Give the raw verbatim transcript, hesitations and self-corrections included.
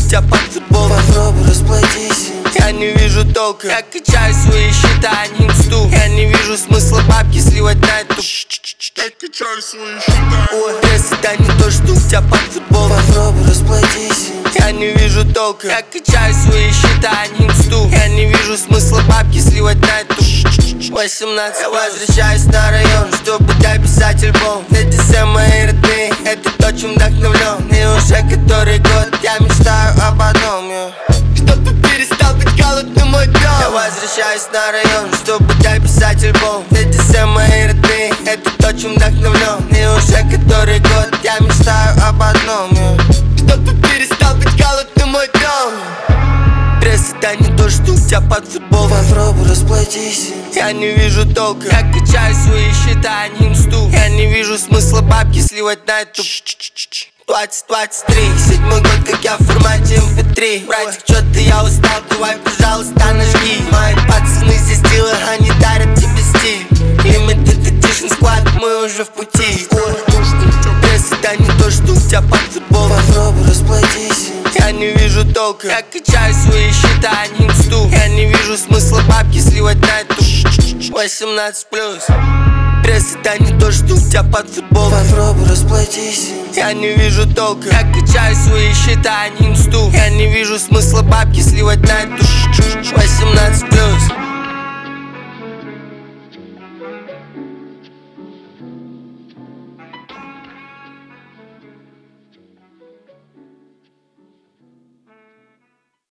тебя под футбол. Попробуй расплатись. Я не вижу толка, я качаю свои счета, а не инсту. Я не вижу смысла бабки сливать на эту. Я качаю свои счета. Ой, пресс это не то, что у тебя под футбол. Попробуй расплатись. Я не вижу толка, я качаю свои счета, а не инсту. Я не вижу смысла бабки сливать на эту. восемнадцать. Я возвращаюсь на район, чтобы дописать альбом. Эти все мои родные, это то, чем вдохновлен. И уже который год я мечтаю об одном, я. Чтобы перестал быть голодным мой дом. Я возвращаюсь на район, чтобы дописать альбом. Эти все мои родные, это то, чем вдохновлен. И уже который год я мечтаю об одном, я. Чтобы перестал быть голодным мой дом. Пресс это не то, что у тебя под футбол. Попробуй расплатись. Я не вижу толка, я качаю свои счета, а не инсту. Я не вижу смысла бабки сливать на эту. Двадцать двадцать три, седьмой год, как я в формате эм пэ три. Братик, чё-то я устал, давай, пожалуйста, нажги. Мои пацаны здесь дилы, они дарят тебе стиль. Limited Edition склад, мы уже в пути. Пресс это не то, что у тебя под футбол. Попробуй расплатись. Я не вижу толка, я качаю свои счета, а не инсту. Я не вижу смысла бабки сливать на эту. восемнадцать плюс. Пресс это не то, что у тебя под футбол. Попробуй расплатись. Я не вижу толка, я качаю свои счета, а не инсту. Я не вижу смысла бабки сливать на эту. восемнадцать